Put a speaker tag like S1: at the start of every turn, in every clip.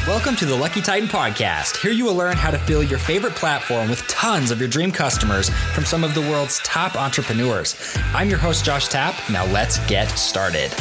S1: Welcome to the Lucky Titan Podcast. Here you will learn how to fill your favorite platform with tons of your dream customers from some of the world's top entrepreneurs. I'm your host, Josh Tapp. Now let's get started.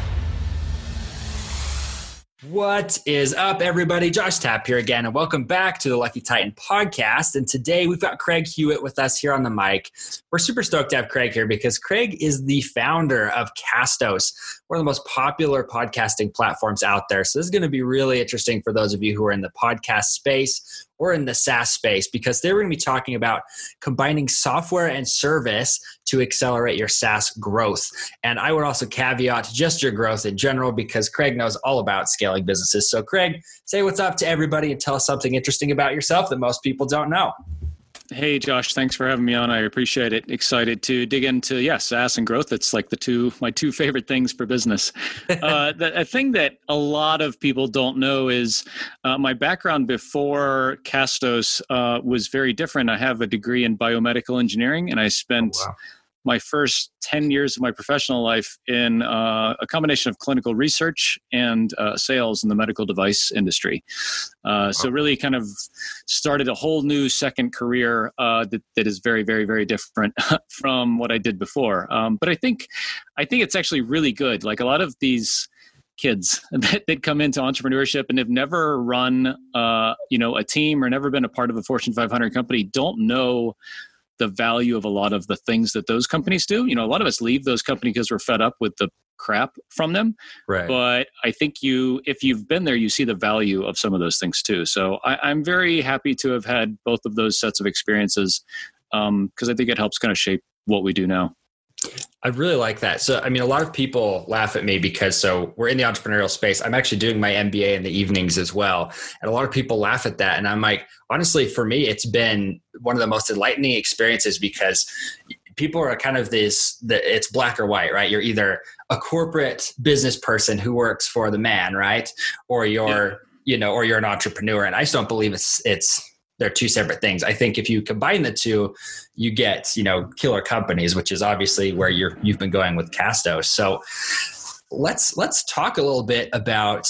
S1: What is up, everybody? Josh Tapp here again, and welcome back to the Lucky Titan Podcast. And today we've got Craig Hewitt with us here on the mic. We're super stoked to have Craig here because Craig is the founder of Castos, one of the most popular podcasting platforms out there. So this is going to be really interesting for those of you who are in the podcast space or in the SaaS space, because they're going to be talking about combining software and service to accelerate your SaaS growth. And I would also caveat just your growth in general, because Craig knows all about scaling businesses. So Craig, say what's up to everybody and tell us something interesting about yourself that most people don't know.
S2: Hey, Josh, thanks for having me on. I appreciate it. Excited to dig into, SaaS and growth. It's like my two favorite things for business. The thing that a lot of people don't know is my background before Castos was very different. I have a degree in biomedical engineering, and I spent my first 10 years of my professional life in a combination of clinical research and sales in the medical device industry. So really kind of started a whole new second career that is very, very, very different from what I did before. But I think it's actually really good. Like a lot of these kids that come into entrepreneurship and have never run a team or never been a part of a Fortune 500 company don't know the value of a lot of the things that those companies do. A lot of us leave those companies because we're fed up with the crap from them.
S1: Right.
S2: But I think if you've been there, you see the value of some of those things too. So I'm very happy to have had both of those sets of experiences because I think it helps kind of shape what we do now.
S1: I really like that. So, a lot of people laugh at me because we're in the entrepreneurial space. I'm actually doing my MBA in the evenings as well. And a lot of people laugh at that. And I'm like, honestly, for me, it's been one of the most enlightening experiences because people are kind of it's black or white, right? You're either a corporate business person who works for the man, right? Or you're an entrepreneur. And I just don't believe they're two separate things. I think if you combine the two, you get, killer companies, which is obviously where you've been going with Castos. So let's talk a little bit about,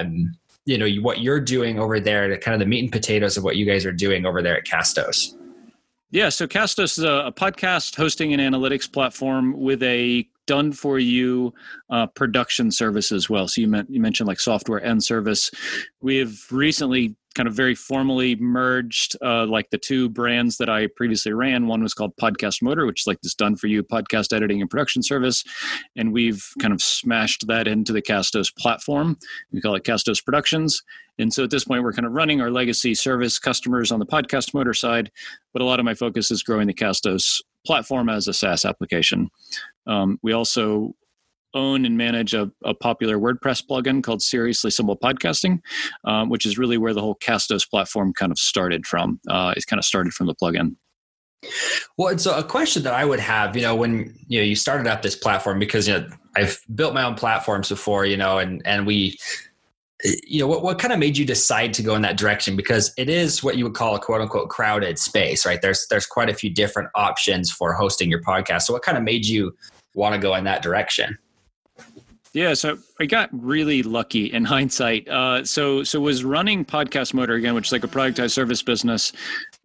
S1: what you're doing over there, to kind of the meat and potatoes of what you guys are doing over there at Castos.
S2: Yeah. So Castos is a podcast hosting and analytics platform with a done-for-you production service as well. So you mentioned like software and service. We've recently kind of very formally merged like the two brands that I previously ran. One was called Podcast Motor, which is like this done-for-you podcast editing and production service. And we've kind of smashed that into the Castos platform. We call it Castos Productions. And so at this point, we're kind of running our legacy service customers on the Podcast Motor side, but a lot of my focus is growing the Castos platform as a SaaS application. We also own and manage a popular WordPress plugin called Seriously Simple Podcasting, which is really where the whole Castos platform kind of started from. It's kind of started from the plugin.
S1: Well, and so a question that I would have, when you started up this platform, because I've built my own platforms before, and we, what kind of made you decide to go in that direction? Because it is what you would call a quote unquote crowded space, right? There's quite a few different options for hosting your podcast. So what kind of made you want to go in that direction?
S2: Yeah, so I got really lucky in hindsight. So was running Podcast Motor again, which is like a productized service business.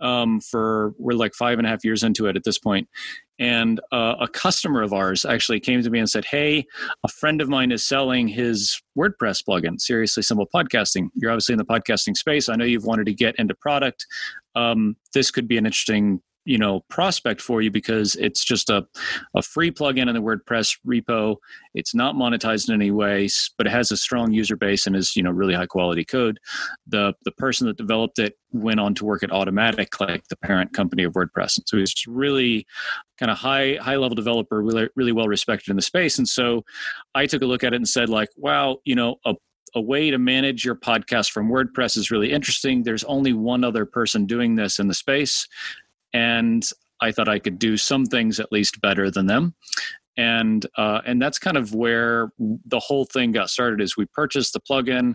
S2: We're like 5.5 years into it at this point. And a customer of ours actually came to me and said, "Hey, a friend of mine is selling his WordPress plugin, Seriously Simple Podcasting. You're obviously in the podcasting space. I know you've wanted to get into product. This could be an interesting prospect for you because it's just a free plugin in the WordPress repo. It's not monetized in any way, but it has a strong user base and is, really high quality code. The person that developed it went on to work at Automattic, like the parent company of WordPress. So he's really kind of high level developer, really, really well respected in the space. And so I took a look at it and said like, wow, a way to manage your podcast from WordPress is really interesting. There's only one other person doing this in the space. And I thought I could do some things at least better than them. And that's kind of where the whole thing got started. Is we purchased the plugin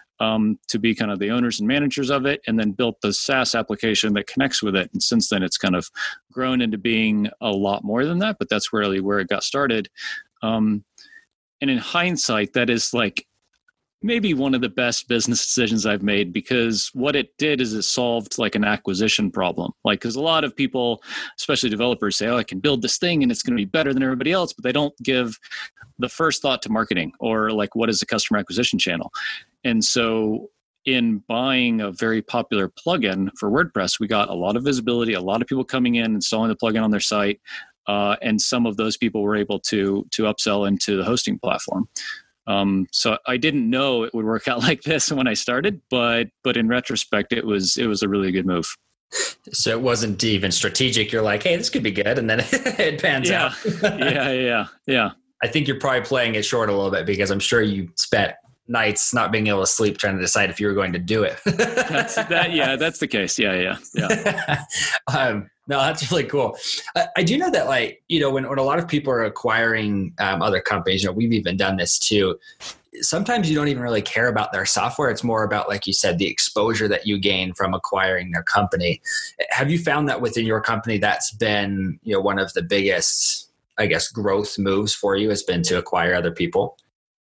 S2: to be kind of the owners and managers of it, and then built the SaaS application that connects with it. And since then, it's kind of grown into being a lot more than that, but that's really where it got started. And in hindsight, that is like maybe one of the best business decisions I've made, because what it did is it solved like an acquisition problem. Like, because a lot of people, especially developers, say, oh, I can build this thing and it's going to be better than everybody else, but they don't give the first thought to marketing or like, what is the customer acquisition channel? And so in buying a very popular plugin for WordPress, we got a lot of visibility, a lot of people coming in, installing the plugin on their site. And some of those people were able to upsell into the hosting platform. So I didn't know it would work out like this when I started, but in retrospect, it was a really good move.
S1: So it wasn't even strategic. You're like, hey, this could be good. And then it pans out.
S2: Yeah.
S1: I think you're probably playing it short a little bit, because I'm sure you spent nights not being able to sleep trying to decide if you were going to do it.
S2: That's the case. Yeah.
S1: No, that's really cool. I do know that, like, when a lot of people are acquiring other companies, we've even done this too. Sometimes you don't even really care about their software. It's more about, like you said, the exposure that you gain from acquiring their company. Have you found that within your company, that's been, one of the biggest, I guess, growth moves for you, has been to acquire other people?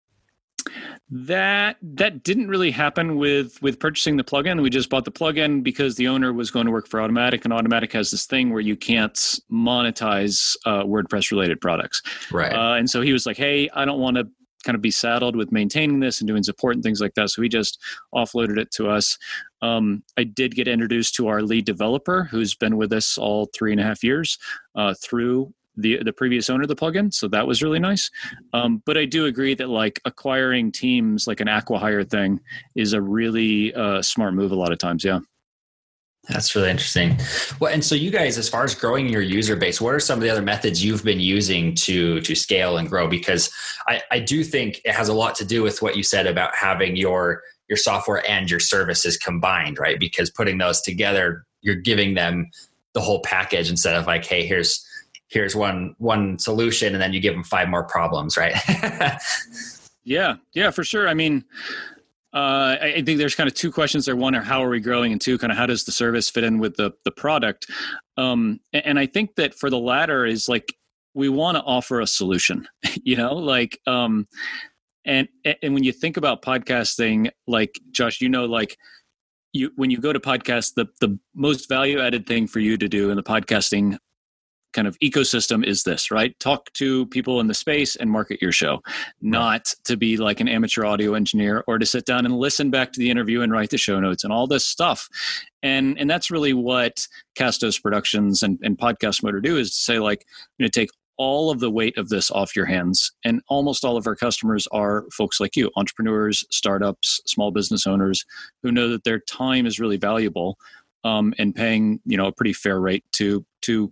S2: That didn't really happen with purchasing the plugin. We just bought the plugin because the owner was going to work for Automattic, and Automattic has this thing where you can't monetize WordPress related products.
S1: Right.
S2: And so he was like, hey, I don't want to kind of be saddled with maintaining this and doing support and things like that. So he just offloaded it to us. I did get introduced to our lead developer, who's been with us all 3.5 years through the previous owner of the plugin. So that was really nice. But I do agree that like acquiring teams, like an acqui-hire thing, is a really smart move a lot of times. Yeah.
S1: That's really interesting. Well, and so you guys, as far as growing your user base, what are some of the other methods you've been using to scale and grow? Because I do think it has a lot to do with what you said about having your software and your services combined, right? Because putting those together, you're giving them the whole package instead of like, hey, here's one solution, and then you give them 5 more problems, right?
S2: Yeah, for sure. I mean, I think there's kind of 2 questions there. One, are how are we growing? And 2, kind of how does the service fit in with the product? And I think that for the latter is like, we want to offer a solution, like, and when you think about podcasting, like Josh, like when you go to podcast, the most value added thing for you to do in the podcasting kind of ecosystem is this, right? Talk to people in the space and market your show, not to be like an amateur audio engineer or to sit down and listen back to the interview and write the show notes and all this stuff. And that's really what Castos Productions and Podcast Motor do, is to say like, take all of the weight of this off your hands. And almost all of our customers are folks like you, entrepreneurs, startups, small business owners, who know that their time is really valuable, and paying, a pretty fair rate to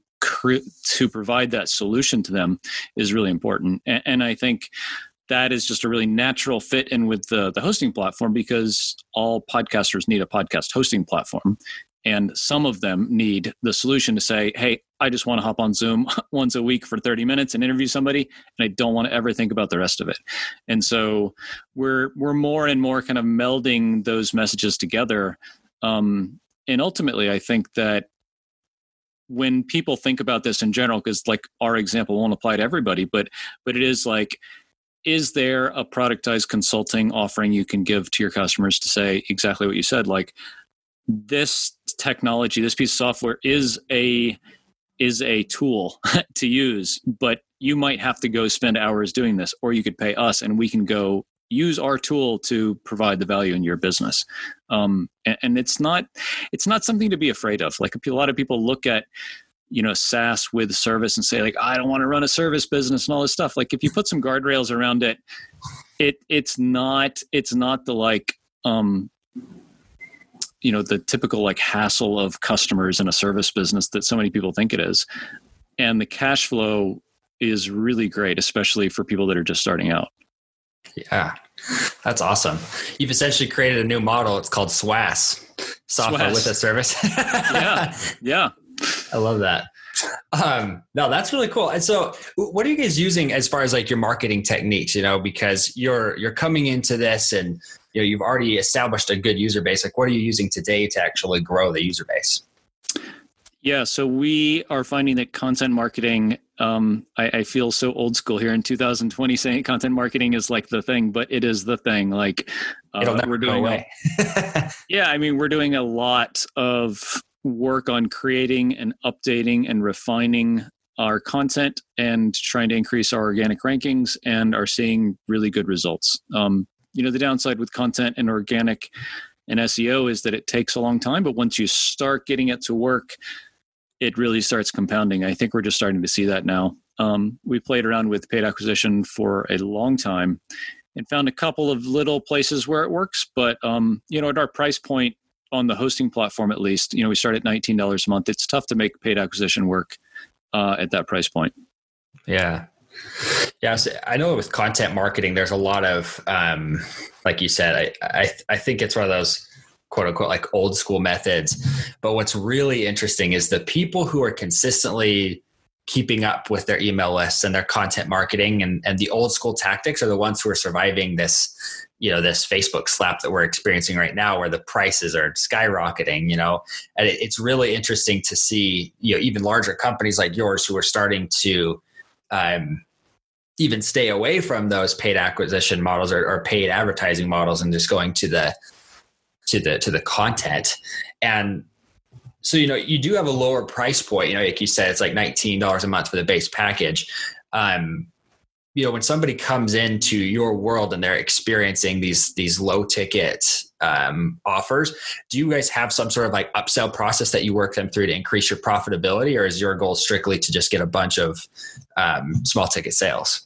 S2: provide that solution to them is really important. And I think that is just a really natural fit in with the hosting platform, because all podcasters need a podcast hosting platform. And some of them need the solution to say, hey, I just want to hop on Zoom once a week for 30 minutes and interview somebody, and I don't want to ever think about the rest of it. And so we're more and more kind of melding those messages together. And ultimately, I think that when people think about this in general, because like our example won't apply to everybody, but it is like, is there a productized consulting offering you can give to your customers to say exactly what you said? Like, this technology, this piece of software is a tool to use, but you might have to go spend hours doing this, or you could pay us and we can go use our tool to provide the value in your business. And it's not something to be afraid of. Like, a lot of people look at, SaaS with service and say like, I don't want to run a service business and all this stuff. Like, if you put some guardrails around it, it's not the like, the typical like hassle of customers in a service business that so many people think it is. And the cash flow is really great, especially for people that are just starting out.
S1: Yeah, that's awesome. You've essentially created a new model. It's called SWAS, software with a service.
S2: Yeah.
S1: I love that. No, that's really cool. And so what are you guys using as far as like your marketing techniques, because you're coming into this and you've already established a good user base. Like, what are you using today to actually grow the user base?
S2: Yeah, so we are finding that content marketing I feel so old school here in 2020 saying content marketing is like the thing, but it is the thing. Like
S1: it'll never go away.
S2: We're doing a lot of work on creating and updating and refining our content and trying to increase our organic rankings, and are seeing really good results. The downside with content and organic and SEO is that it takes a long time, but once you start getting it to work, it really starts compounding. I think we're just starting to see that now. We played around with paid acquisition for a long time and found a couple of little places where it works. But, at our price point on the hosting platform, at least, we start at $19 a month. It's tough to make paid acquisition work at that price point.
S1: Yeah. Yeah. So I know with content marketing, there's a lot of, like you said, I think it's one of those quote unquote, like old school methods. But what's really interesting is the people who are consistently keeping up with their email lists and their content marketing and the old school tactics are the ones who are surviving this, this Facebook slap that we're experiencing right now, where the prices are skyrocketing, and it's really interesting to see, even larger companies like yours who are starting to, even stay away from those paid acquisition models or paid advertising models and just going to the content. And so, you do have a lower price point, like you said, it's like $19 a month for the base package. When somebody comes into your world and they're experiencing these low ticket offers, do you guys have some sort of like upsell process that you work them through to increase your profitability, or is your goal strictly to just get a bunch of small ticket sales?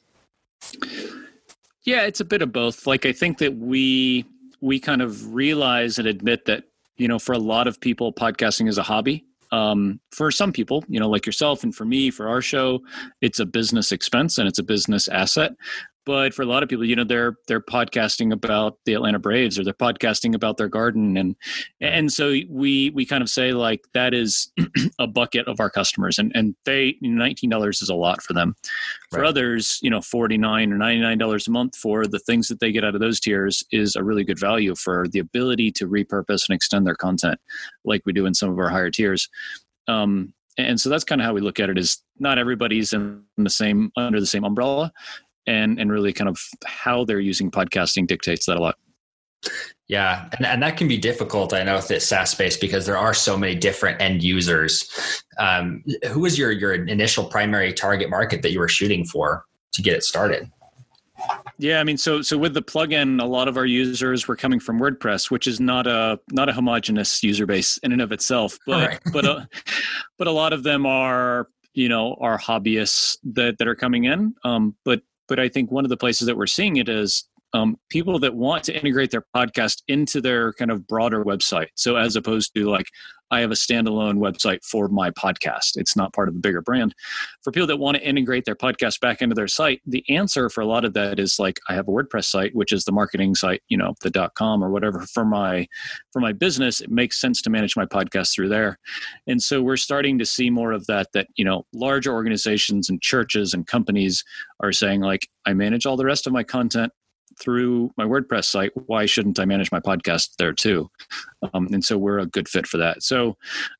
S2: Yeah, it's a bit of both. Like, I think that we kind of realize and admit that, for a lot of people, podcasting is a hobby. For some people, like yourself, and for me, for our show, it's a business expense and it's a business asset. But for a lot of people, they're podcasting about the Atlanta Braves, or they're podcasting about their garden, and so we kind of say, like, that is a bucket of our customers, and they $19 is a lot for them. For
S1: Right.
S2: others, $49 or $99 a month for the things that they get out of those tiers is a really good value for the ability to repurpose and extend their content, like we do in some of our higher tiers. And so that's kind of how we look at it: is not everybody's under the same umbrella. And really kind of how they're using podcasting dictates that a lot.
S1: Yeah. And that can be difficult, I know, with this SaaS space, because there are so many different end users. Who was your initial primary target market that you were shooting for to get it started?
S2: Yeah, so with the plugin, a lot of our users were coming from WordPress, which is not a homogeneous user base in and of itself, but right. but a lot of them are hobbyists that are coming in. But I think one of the places that we're seeing it is people that want to integrate their podcast into their kind of broader website. So as opposed to, like, I have a standalone website for my podcast, it's not part of a bigger brand. For people that want to integrate their podcast back into their site, the answer for a lot of that is, like, I have a WordPress site, which is the marketing site, the .com or whatever for my business. It makes sense to manage my podcast through there. And so we're starting to see more of that, larger organizations and churches and companies are saying, like, I manage all the rest of my content through my WordPress site. Why shouldn't I manage my podcast there too? And so we're a good fit for that. So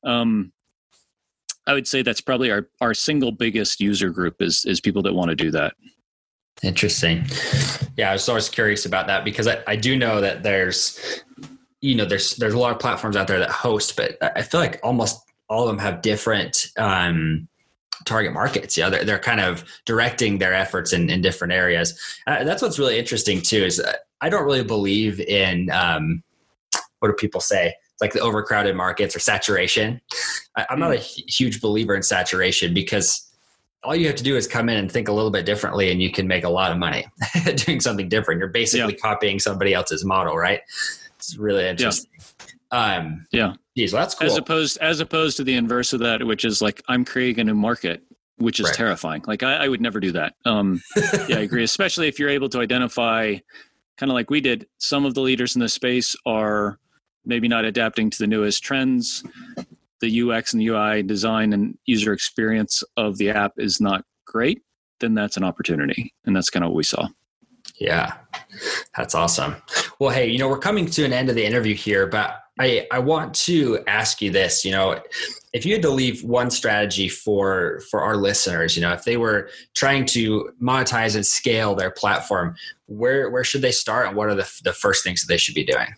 S2: I would say that's probably our single biggest user group is people that want to do that.
S1: Interesting. Yeah, I was always curious about that, because I do know that there's a lot of platforms out there that host, but I feel like almost all of them have different target markets. They're kind of directing their efforts in different areas. That's what's really interesting too, is I don't really believe in, what do people say? It's like the overcrowded markets or saturation. I'm not a huge believer in saturation, because all you have to do is come in and think a little bit differently, and you can make a lot of money doing something different. You're basically copying somebody else's model, right? It's really interesting. Geez, well, that's cool.
S2: As opposed to the inverse of that, which is like, I'm creating a new market, which is terrifying. Like, I would never do that. I agree. Especially if you're able to identify, kind of like we did, some of the leaders in this space are maybe not adapting to the newest trends. The UX and the UI design and user experience of the app is not great. Then that's an opportunity. And that's kind of what we saw.
S1: Yeah, that's awesome. Well, hey, we're coming to an end of the interview here, but I want to ask you this, if you had to leave one strategy for our listeners, if they were trying to monetize and scale their platform, where should they start, and what are the first things that they should be doing?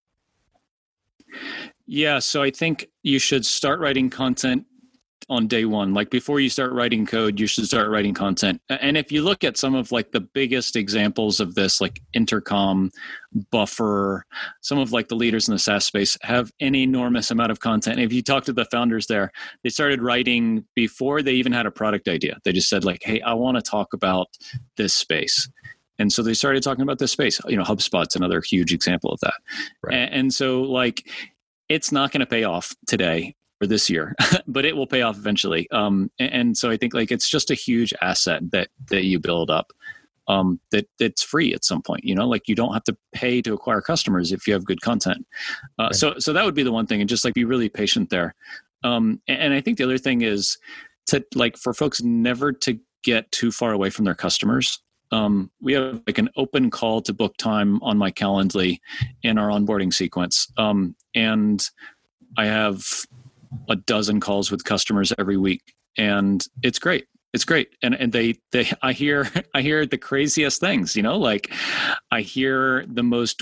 S2: Yeah, so I think you should start writing content on day one. Like before you start writing code, you should start writing content. And if you look at some of like the biggest examples of this, like Intercom, Buffer, some of like the leaders in the SaaS space have an enormous amount of content. And if you talk to the founders there, they started writing before they even had a product idea. They just said like, hey, I want to talk about this space. And so they started talking about this space. HubSpot's another huge example of that. Right. And so like, it's not going to pay off today or this year, but it will pay off eventually. And so I think like it's just a huge asset that you build up, that's free at some point. Like you don't have to pay to acquire customers if you have good content. Right. So that would be the one thing, and just like be really patient there. And I think the other thing is to like for folks never to get too far away from their customers. We have like an open call to book time on my Calendly in our onboarding sequence. And I have a dozen calls with customers every week, and it's great. It's great. And I hear the craziest things, like I hear the most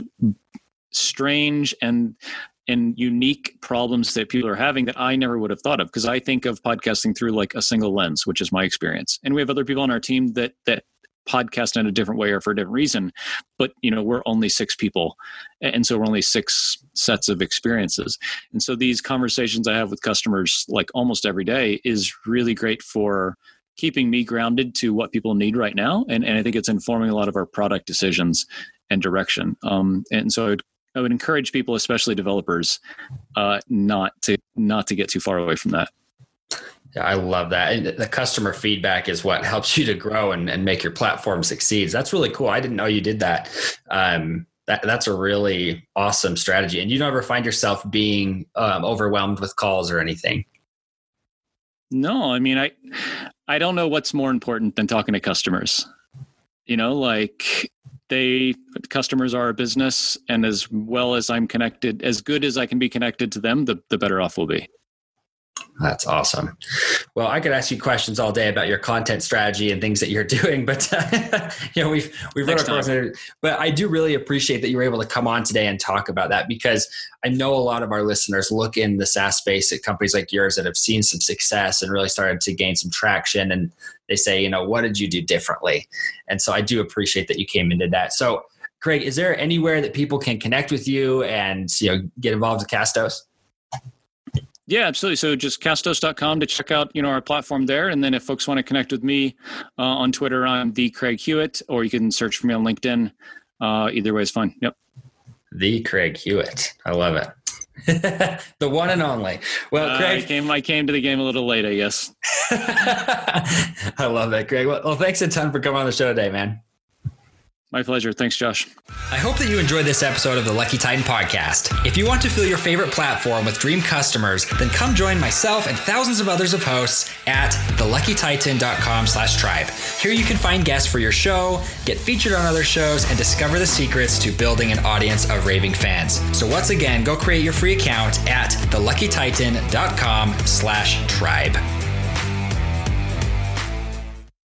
S2: strange and unique problems that people are having that I never would have thought of, because I think of podcasting through like a single lens, which is my experience. And we have other people on our team that podcast in a different way or for a different reason, but we're only 6 people, and so we're only 6 sets of experiences. And so these conversations I have with customers like almost every day is really great for keeping me grounded to what people need right now, and I think it's informing a lot of our product decisions and direction. And so I would encourage people, especially developers, not to get too far away from that.
S1: Yeah, I love that. And the customer feedback is what helps you to grow and make your platform succeed. That's really cool. I didn't know you did that. That's a really awesome strategy. And you don't ever find yourself being overwhelmed with calls or anything?
S2: No, I mean, I don't know what's more important than talking to customers. Like customers are a business, and as well as I'm connected, as good as I can be connected to them, the better off we'll be.
S1: That's awesome. Well, I could ask you questions all day about your content strategy and things that you're doing, but we've run across it. But I do really appreciate that you were able to come on today and talk about that, because I know a lot of our listeners look in the SaaS space at companies like yours that have seen some success and really started to gain some traction, and they say, what did you do differently? And so I do appreciate that you came into that. So, Craig, is there anywhere that people can connect with you and get involved with Castos?
S2: Yeah, absolutely. So just castos.com to check out, our platform there. And then if folks want to connect with me on Twitter, I'm the Craig Hewitt, or you can search for me on LinkedIn. Either way is fine. Yep. The
S1: Craig Hewitt. I love it. The one and only. Well, Craig,
S2: I came to the game a little late, I guess.
S1: I love that, Craig. Well, thanks a ton for coming on the show today, man.
S2: My pleasure. Thanks, Josh.
S1: I hope that you enjoyed this episode of the Lucky Titan podcast. If you want to fill your favorite platform with dream customers, then come join myself and thousands of others of hosts at theluckytitan.com/tribe. Here you can find guests for your show, get featured on other shows, and discover the secrets to building an audience of raving fans. So once again, go create your free account at theluckytitan.com/tribe.